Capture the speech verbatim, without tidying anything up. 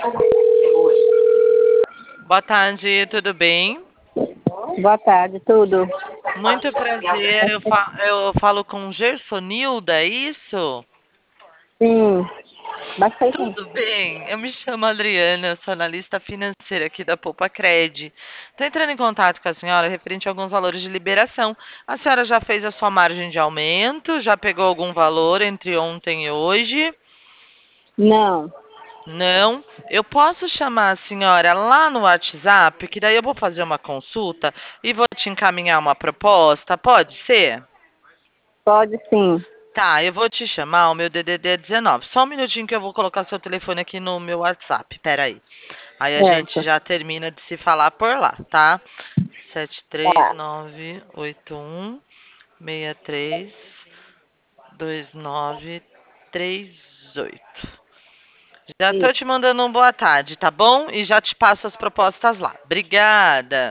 Boa tarde, tudo bem? Boa tarde, tudo? Muito prazer, eu, fa eu falo com Gersonilda, é isso? Sim, bastante. Tudo bem, eu me chamo Adriana, eu sou analista financeira aqui da Poupa Cred. Estou entrando em contato com a senhora referente a alguns valores de liberação. A senhora já fez a sua margem de aumento? Já pegou algum valor entre ontem e hoje? Não, Não, eu posso chamar a senhora lá no WhatsApp, que daí eu vou fazer uma consulta e vou te encaminhar uma proposta, pode ser? pode sim. Tá, eu vou te chamar, o meu D D D é dezenove. Só um minutinho que eu vou colocar seu telefone aqui no meu WhatsApp, peraí. Aí a gente Certo. já termina de se falar por lá, tá? Sete três Tá. nove oito um seis três dois nove três oito. Já tô Isso. te mandando um boa tarde, tá bom? E já te passo as propostas lá. Obrigada.